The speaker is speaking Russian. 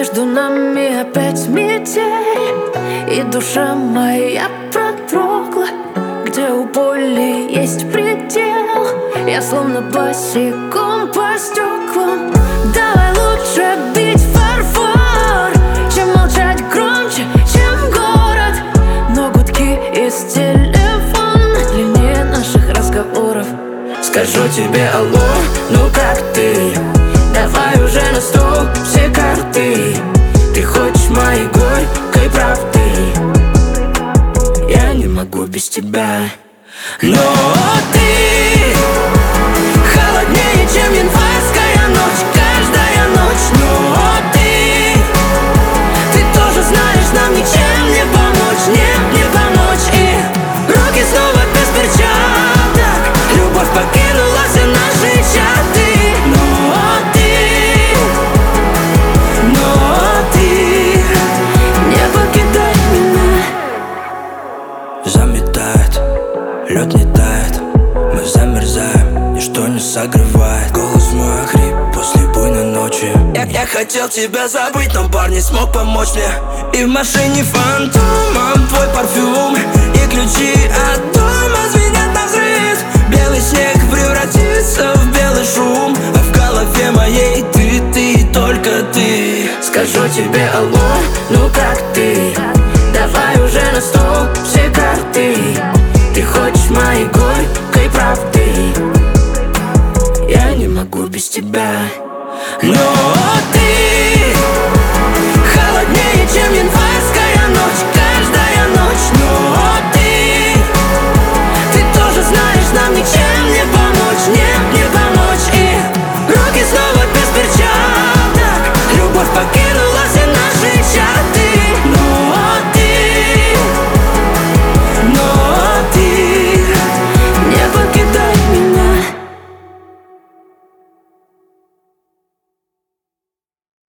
Между нами опять метель, и душа моя продрогла. Где у боли есть предел, я словно босиком по стеклам. Давай лучше бить фарфор, чем молчать громче, чем город. Но гудки из телефона длиннее наших разговоров. Скажу тебе алло, ну как ты? Давай уже на стол все карты. Ты хочешь моей горькой правды? Я не могу без тебя. Но ты холоднее, чем январская ночь, каждая ночь. Но ты тоже знаешь, нам ничем не помочь, нет, не помочь. И руки снова без перчаток, любовь покинула все наши чаты. Не покидай меня. Заметает, лед не тает, мы замерзаем, ничто не согревает. Голос мой охрип после буйной ночи. Я хотел тебя забыть, но бар не смог помочь мне. И в машине фантомом твой парфюм, и ключи от дома звенят